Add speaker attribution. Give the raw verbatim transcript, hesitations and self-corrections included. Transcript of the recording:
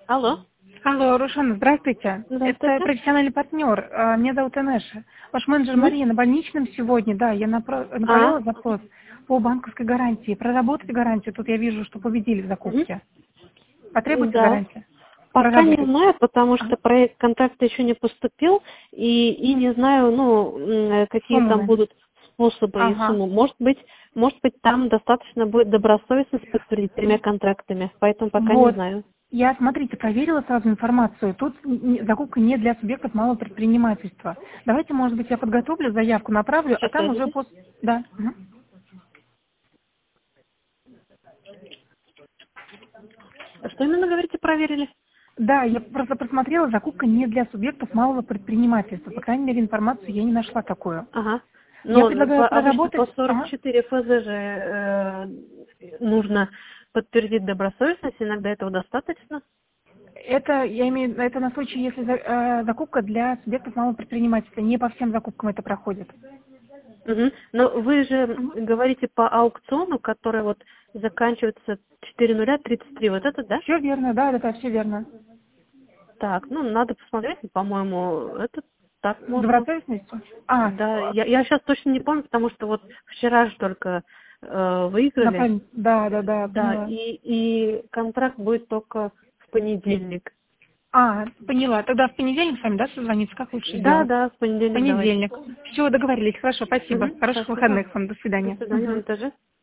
Speaker 1: Алло.
Speaker 2: Алло, Рушана, здравствуйте. Это
Speaker 1: Здравствуйте.
Speaker 2: профессиональный партнер. А, Меня зовут Инеша. Ваш менеджер
Speaker 1: Мгм.
Speaker 2: Мария на больничном сегодня, да, я напра-
Speaker 1: А?
Speaker 2: направляла запрос по банковской гарантии. Проработать гарантию, тут я вижу, что победили в
Speaker 1: Мгм.
Speaker 2: закупке. Потребуется
Speaker 1: Да.
Speaker 2: гарантия?
Speaker 1: Пока не
Speaker 2: Проработать.
Speaker 1: знаю, потому
Speaker 2: Ага.
Speaker 1: что проект контракта еще не поступил, и, и не знаю, ну, м, какие
Speaker 2: Сумму,
Speaker 1: там
Speaker 2: наверное.
Speaker 1: будут способы и
Speaker 2: Ага.
Speaker 1: суммы. Может быть, может быть, там достаточно будет добросовестность подтвердить тремя контрактами, поэтому пока не
Speaker 2: Вот.
Speaker 1: знаю.
Speaker 2: Я, смотрите, проверила сразу информацию. Тут н- н- закупка не для субъектов малого предпринимательства. Давайте, может быть, я подготовлю заявку, направлю, а
Speaker 1: Сейчас,
Speaker 2: там уже
Speaker 1: подождите.
Speaker 2: после... Да. Мгм.
Speaker 1: Что именно, говорите, проверили?
Speaker 2: Да, я просто просмотрела, закупка не для субъектов малого предпринимательства. По крайней мере, информацию я не нашла такую.
Speaker 1: Ага.
Speaker 2: Я
Speaker 1: Но
Speaker 2: предлагаю
Speaker 1: по- обычно
Speaker 2: проработать.
Speaker 1: по сорок
Speaker 2: Ага.
Speaker 1: четыре эф зэ же э, нужно подтвердить добросовестность, иногда этого достаточно.
Speaker 2: Это, я имею, это на случай, если за- э, закупка для субъектов малого предпринимательства. Не по всем закупкам это проходит.
Speaker 1: Мгм. Но вы же
Speaker 2: Мгм.
Speaker 1: говорите по аукциону, который вот заканчивается четыре нуля тридцать три, вот это, да?
Speaker 2: Все верно, да, да, да, все верно.
Speaker 1: Так, ну надо посмотреть, по-моему, это так
Speaker 2: С
Speaker 1: можно.
Speaker 2: добросовестностью? А,
Speaker 1: Да, я, я сейчас точно не помню, потому что вот вчера же только э, выиграли,
Speaker 2: направлен. Да, да, да,
Speaker 1: да,
Speaker 2: поняла.
Speaker 1: и, и контракт будет только в понедельник.
Speaker 2: А, поняла. Тогда в понедельник с вами, да, созвониться? Как лучше
Speaker 1: Да,
Speaker 2: сделать?
Speaker 1: да, в понедельник давайте.
Speaker 2: Понедельник. Все, договорились. Хорошо, спасибо.
Speaker 1: Мгм,
Speaker 2: Хороших
Speaker 1: спасибо.
Speaker 2: выходных вам. До
Speaker 1: До
Speaker 2: свидания.
Speaker 1: свидания,
Speaker 2: Мгм.
Speaker 1: вам тоже.